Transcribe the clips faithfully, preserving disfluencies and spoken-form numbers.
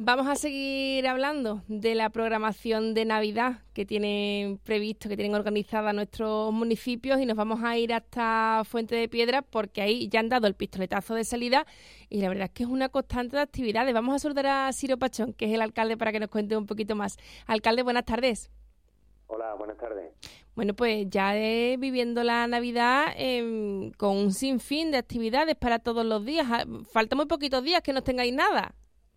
Vamos a seguir hablando de la programación de Navidad que tienen previsto, que tienen organizada nuestros municipios, y nos vamos a ir hasta Fuente de Piedra porque ahí ya han dado el pistoletazo de salida y la verdad es que es una constante de actividades. Vamos a saludar a Ciro Pachón, que es el alcalde, para que nos cuente un poquito más. Alcalde, buenas tardes. Hola, buenas tardes. Bueno, pues ya eh, viviendo la Navidad eh, con un sinfín de actividades para todos los días. Faltan muy poquitos días que no tengáis nada.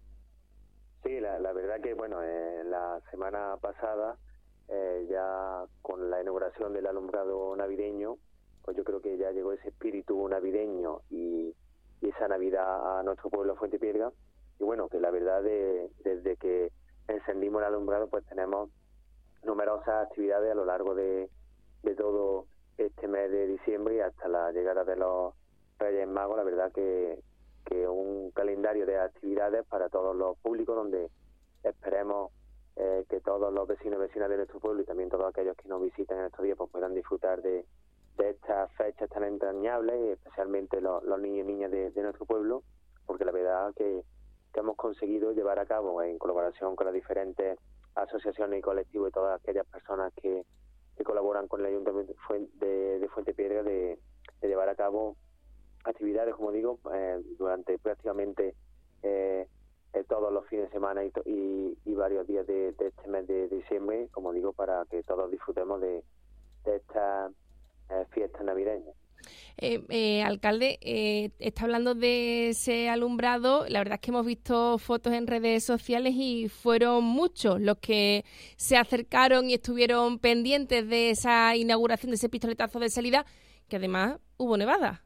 Sí, la, la verdad que, bueno, eh, la semana pasada, eh, ya con la inauguración del alumbrado navideño, pues yo creo que ya llegó ese espíritu navideño y, y esa Navidad a nuestro pueblo Fuente Piedra. Y bueno, que la verdad, de, desde que encendimos el alumbrado, pues tenemos numerosas actividades a lo largo de, de todo este mes de diciembre y hasta la llegada de los Reyes Magos. La verdad que, que un calendario de actividades para todos los públicos, donde esperemos eh, que todos los vecinos y vecinas de nuestro pueblo y también todos aquellos que nos visiten en estos días pues puedan disfrutar de, de estas fechas tan entrañables, y especialmente los, los niños y niñas de, de nuestro pueblo, porque la verdad que, que hemos conseguido llevar a cabo, en colaboración con las diferentes asociaciones y colectivos y todas aquellas personas que, que colaboran con el Ayuntamiento de, de Fuente Piedra, de, de llevar a cabo actividades, como digo, eh, durante prácticamente eh, eh, todos los fines de semana y, y, y varios días de, de este mes de diciembre, como digo, para que todos disfrutemos de, de estas eh, fiestas navideñas. Eh, eh, alcalde, eh, está hablando de ese alumbrado. La verdad es que hemos visto fotos en redes sociales y fueron muchos los que se acercaron y estuvieron pendientes de esa inauguración, de ese pistoletazo de salida, que además hubo nevada.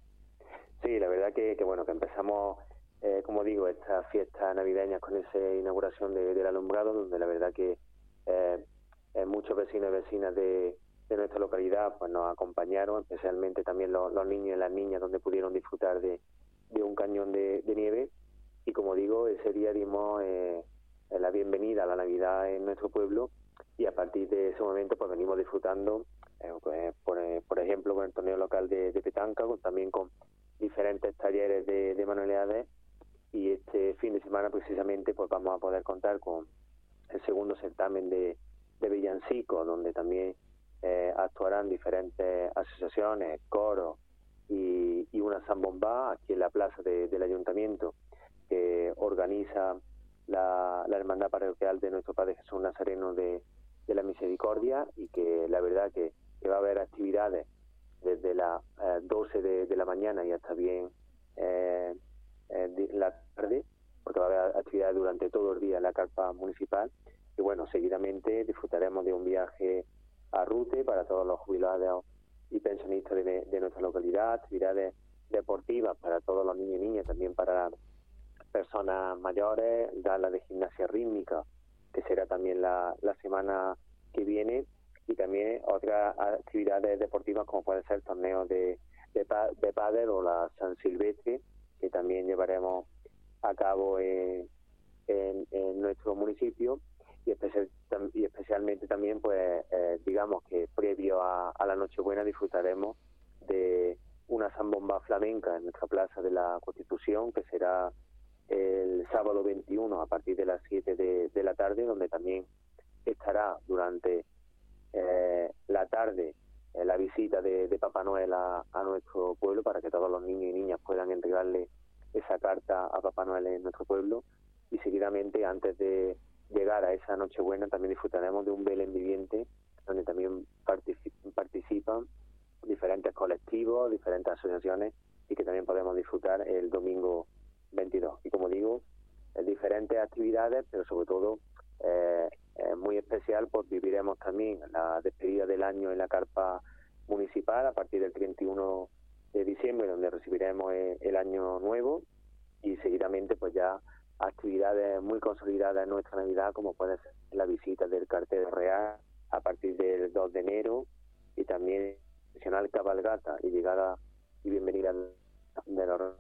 Sí, la verdad que, que bueno, que empezamos, eh, como digo, estas fiestas navideñas con esa inauguración de, del alumbrado, donde la verdad que eh, eh, muchos vecinos y vecinas de de nuestra localidad pues nos acompañaron, especialmente también los, los niños y las niñas, donde pudieron disfrutar de, de un cañón de, de nieve. Y como digo, ese día dimos eh, la bienvenida a la Navidad en nuestro pueblo, y a partir de ese momento pues venimos disfrutando, eh, pues, por, eh, por ejemplo, con el torneo local de, de petanca, con, también con diferentes talleres de, de manualidades, y este fin de semana precisamente pues vamos a poder contar con el segundo certamen de, de villancicos, donde también Eh, actuarán diferentes asociaciones, coros y, y una zambomba aquí en la plaza de, del ayuntamiento, que organiza la, la hermandad parroquial de nuestro Padre Jesús Nazareno de, de la Misericordia, y que la verdad que, que va a haber actividades desde las eh, doce de, de la mañana y hasta bien eh, eh, de la tarde, porque va a haber actividades durante todo el día en la carpa municipal. Y bueno, seguidamente disfrutaremos de un viaje a Rute para todos los jubilados y pensionistas de, de nuestra localidad, actividades deportivas para todos los niños y niñas, también para personas mayores, gala de gimnasia rítmica, que será también la, la semana que viene, y también otras actividades deportivas como puede ser torneos de, de, de pádel o la San Silvestre, que también llevaremos a cabo en, en, en nuestro municipio. Y, especial, y especialmente también, pues, eh, digamos que previo a, a la Nochebuena disfrutaremos de una zambomba flamenca en nuestra Plaza de la Constitución, que será el sábado veintiuno a partir de las siete de, de la tarde, donde también estará durante eh, la tarde eh, la visita de, de Papá Noel a, a nuestro pueblo, para que todos los niños y niñas puedan entregarle esa carta a Papá Noel en nuestro pueblo. Y seguidamente, antes de llegar a esa Nochebuena, también disfrutaremos de un Belén viviente, donde también particip- participan diferentes colectivos, diferentes asociaciones, y que también podemos disfrutar el domingo veintidós. Y como digo, eh, diferentes actividades, pero sobre todo eh, eh, muy especial, pues viviremos también la despedida del año en la carpa municipal a partir del treinta y uno de diciembre, donde recibiremos eh, el año nuevo, y seguidamente pues ya actividades muy consolidadas en nuestra Navidad, como puede ser la visita del cartero real a partir del dos de enero, y también tradicional cabalgata y llegada y bienvenida de los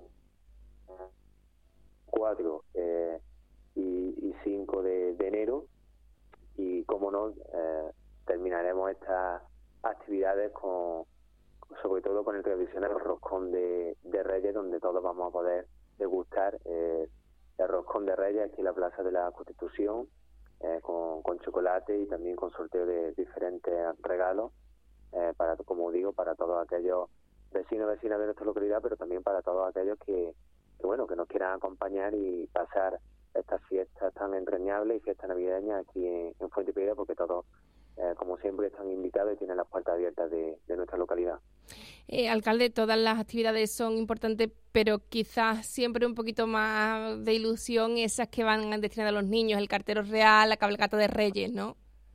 cuatro eh, y, y cinco de, de enero. Y como no, eh, terminaremos estas actividades con, sobre todo con el tradicional roscón de, de Reyes, donde todos vamos a poder degustar eh, el roscón de Reyes aquí en la Plaza de la Constitución, eh, con, con chocolate y también con sorteo de diferentes regalos, eh, para, como digo, para todos aquellos vecinos y vecinas de nuestra localidad, pero también para todos aquellos que, que bueno, que nos quieran acompañar y pasar estas fiestas tan entrañables y fiestas navideñas aquí en, en Fuente Piedra, porque todos, eh, como siempre, están invitados y tienen las puertas abiertas de, de nuestra localidad. Eh, alcalde, todas las actividades son importantes, pero quizás siempre un poquito más de ilusión esas que van destinadas a los niños, el cartero real, la cabalgata de Reyes, ¿no?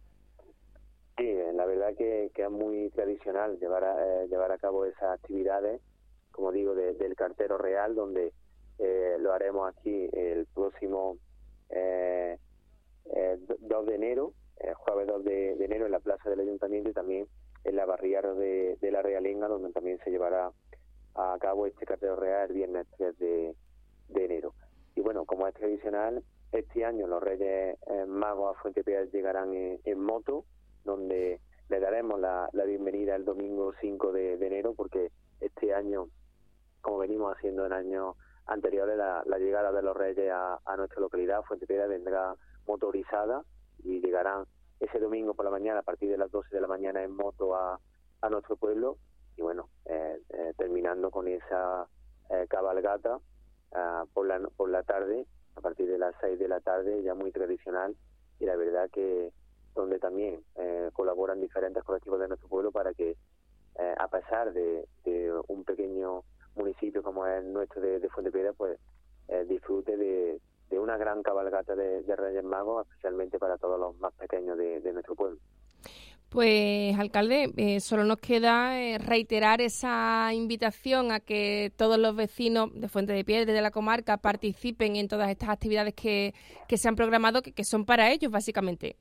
Sí, la verdad que, que es muy tradicional llevar a, eh, llevar a cabo esas actividades, como digo, de, del cartero real, donde eh, lo haremos aquí el próximo eh, eh, dos de enero, eh, jueves dos de, de enero en la plaza del Ayuntamiento y también en la barriada de, de la Realenga, donde también se llevará a cabo este cartero real el viernes tres de, de enero. Y bueno, como es tradicional, este año los Reyes eh, Magos a Fuente Piedra llegarán en, en moto, donde le daremos la, la bienvenida el domingo cinco de, de enero, porque este año, como venimos haciendo en años anteriores, la, la llegada de los Reyes a, a nuestra localidad, Fuente Piedra, vendrá motorizada y llegarán ese domingo por la mañana a partir de las doce de la mañana en moto a, a nuestro pueblo y bueno, eh, eh, terminando con esa eh, cabalgata uh, por, la, por la tarde, a partir de las seis de la tarde, ya muy tradicional, y la verdad que donde también eh, colaboran diferentes colectivos de nuestro pueblo para que, eh, a pesar de, de un pequeño municipio como es nuestro de, de Fuente Piedra, pues eh, disfrute de, de una gran cabalgata de, de Reyes Magos, especialmente para todos los más pequeños de, de nuestro pueblo. Pues, alcalde, eh, solo nos queda eh, reiterar esa invitación a que todos los vecinos de Fuente de Piedra y de la comarca participen en todas estas actividades que, que se han programado, que, que son para ellos, básicamente.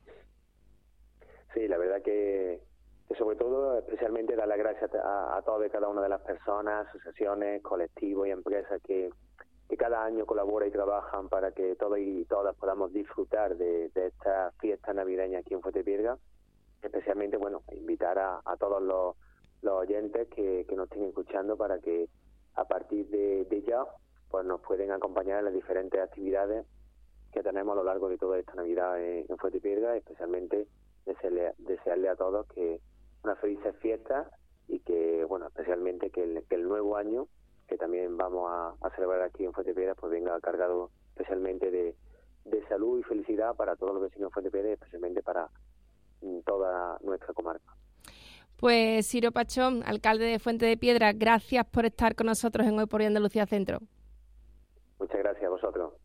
Sí, la verdad que, que sobre todo, especialmente dar las gracias a, a todas y cada una de las personas, asociaciones, colectivos y empresas que, que cada año colaboran y trabajan para que todos y todas podamos disfrutar de, de esta fiesta navideña aquí en Fuentepiedra. Especialmente, bueno, invitar a, a todos los, los oyentes que, que nos estén escuchando para que a partir de, de ya pues nos pueden acompañar en las diferentes actividades que tenemos a lo largo de toda esta Navidad en, en Fuentepiedra, especialmente desearle, desearle a todos que unas felices fiestas y que, bueno, especialmente que el, que el nuevo año, que también vamos a, a celebrar aquí en Fuentepiedra, pues venga cargado especialmente de, de salud y felicidad para todos los vecinos de Fuentepiedra y especialmente para toda nuestra comarca. Pues Ciro Pachón, alcalde de Fuente de Piedra, gracias por estar con nosotros en Hoy por Hoy Andalucía Centro. Muchas gracias a vosotros.